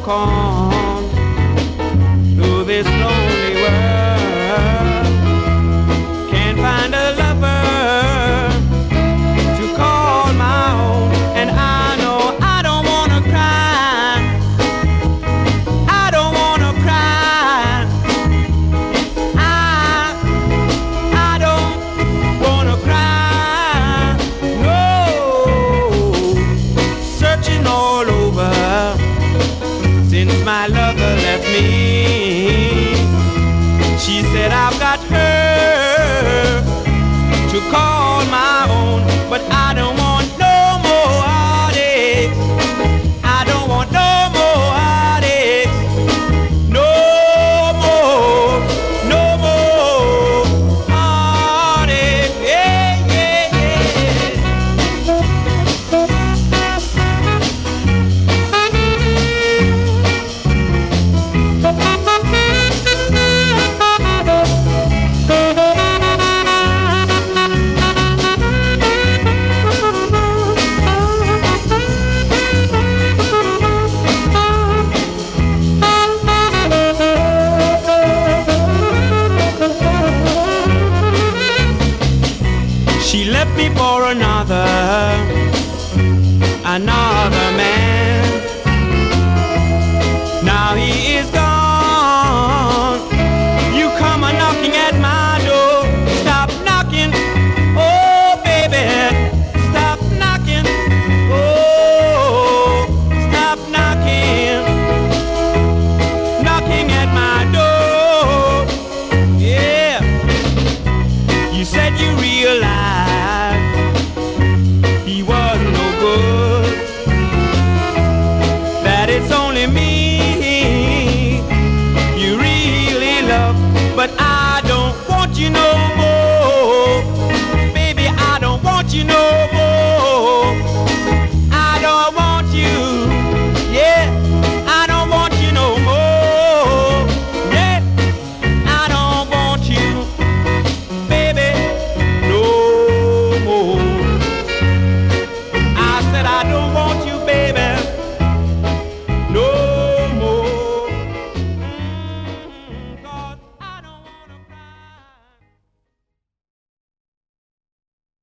walk on through this lonely world. Can't find a lover to call my own, and I know I don't wanna cry. I don't wanna cry. I don't wanna cry. No, searching all over since my lover left me. She said I've got her to call my own, but I don't want no more heartaches. I don't want no more heartaches. No more, no more heartaches. Yeah, yeah, yeah. She left me for another